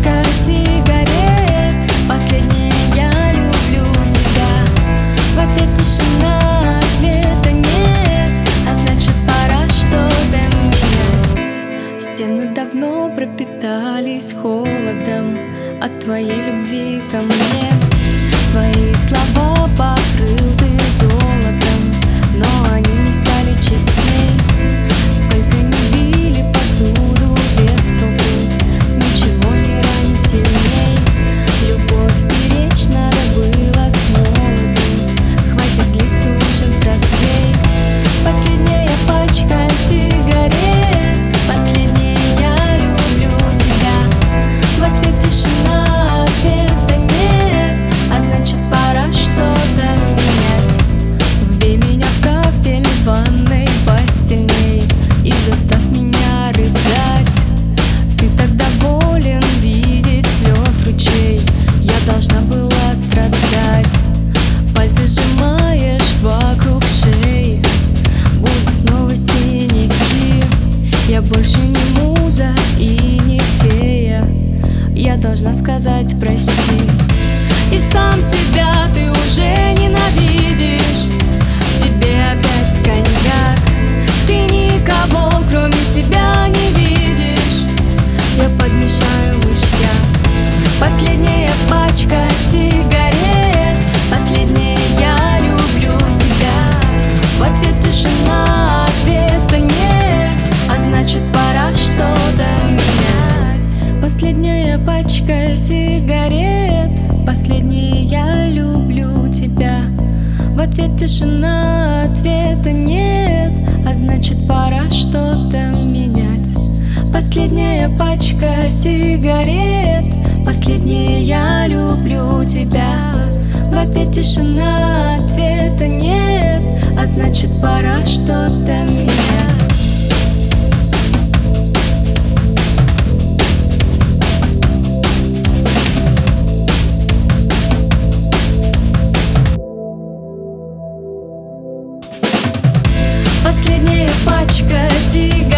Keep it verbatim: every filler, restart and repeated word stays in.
пачка сигарет. Последняя: я люблю тебя. В ответ тишина, ответа нет, а значит пора что-то менять. Стены давно пропитались холодом от твоей любви ко мне. Свои слова покрыл ты золотом, но они не стали честней. Сколько не били посуду без толку, ничего не ранит сильней. Любовь беречь надо было с молодым, хватит злиться, уже взрослей. Последняя пачка сигарет. Последняя: я люблю тебя. В ответ тишина, ответа нет, а значит пора что-то менять. Вбей меня в капель в ванной посильней и заставь меня рыдать. Ты так доволен видеть слез ручей, я должна была страдать. Пальцы сжимаешь вокруг шеи, будут снова синяки. Я больше не муза и не фея, я должна сказать прости. И сам себя ты уже ненавидишь, в тебе опять коньяк. Ты никого кроме себя не видишь, я подмешаю мышьяк. Последняя пачка сигарет. Последняя: я люблю тебя. В ответ тишина, ответа нет, а значит пора что-то менять. Последняя пачка сигарет. Последняя: я люблю тебя. В ответ тишина, ответа нет, а значит пора что-то менять. Последняя пачка сигарет. Последняя: я люблю тебя. В ответ тишина, ответа нет, а значит пора что-то менять. Последняя пачка сигарет.